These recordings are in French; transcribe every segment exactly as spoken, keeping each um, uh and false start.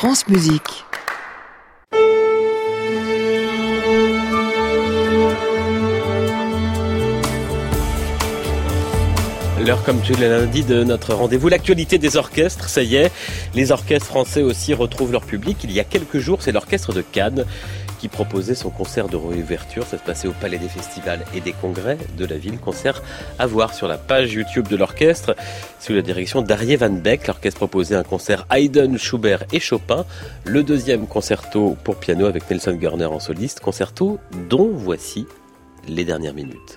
France Musique. L'heure comme tous les lundis de notre rendez-vous, l'actualité des orchestres, ça y est, les orchestres français aussi retrouvent leur public. Il y a quelques jours, c'est l'orchestre de Cannes qui proposait son concert de réouverture. Ça se passait au Palais des Festivals et des Congrès de la ville. Concert à voir sur la page YouTube de l'orchestre, sous la direction d'Arje van Beek. L'orchestre proposait un concert Haydn, Schubert et Chopin. Le deuxième concerto pour piano avec Nelson Gurner en soliste. Concerto dont voici les dernières minutes.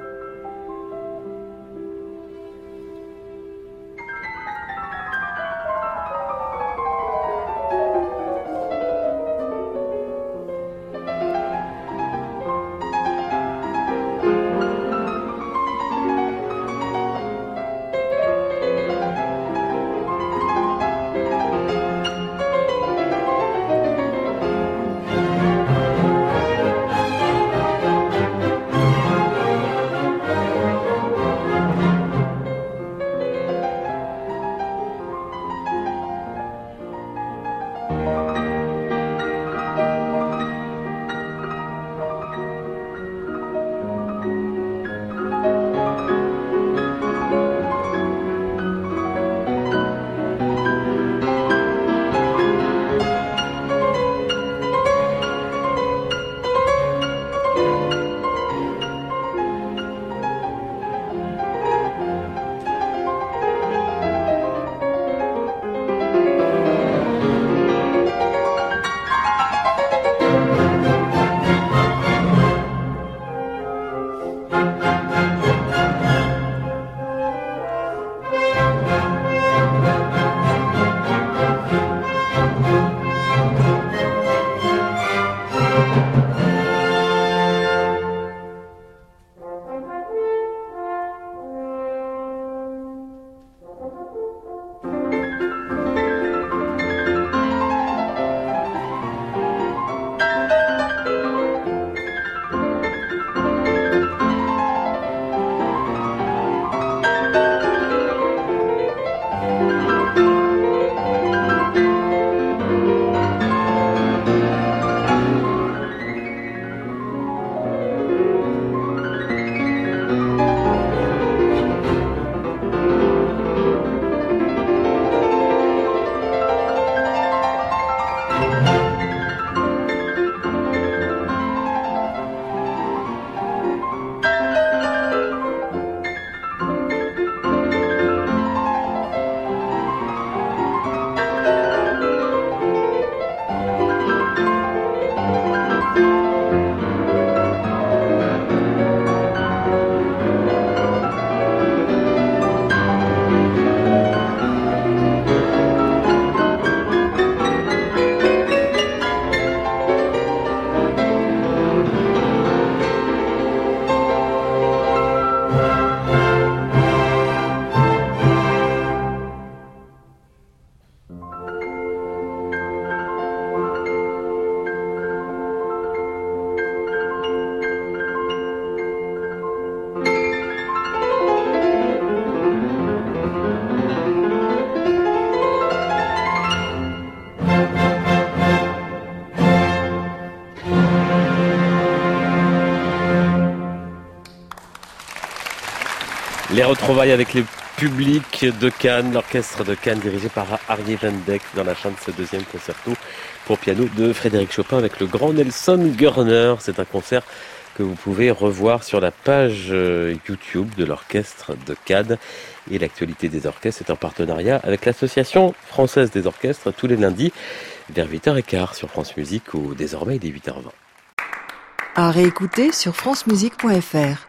Les retrouvailles avec les publics de Cannes, l'orchestre de Cannes dirigé par Arje van Beek dans la fin de ce deuxième concerto pour piano de Frédéric Chopin avec le grand Nelson Gurner. C'est un concert que vous pouvez revoir sur la page YouTube de l'orchestre de Cannes. Et l'actualité des orchestres est en partenariat avec l'Association française des orchestres tous les lundis vers huit heures quinze sur France Musique ou désormais il est huit heures vingt. À réécouter sur francemusique point fr.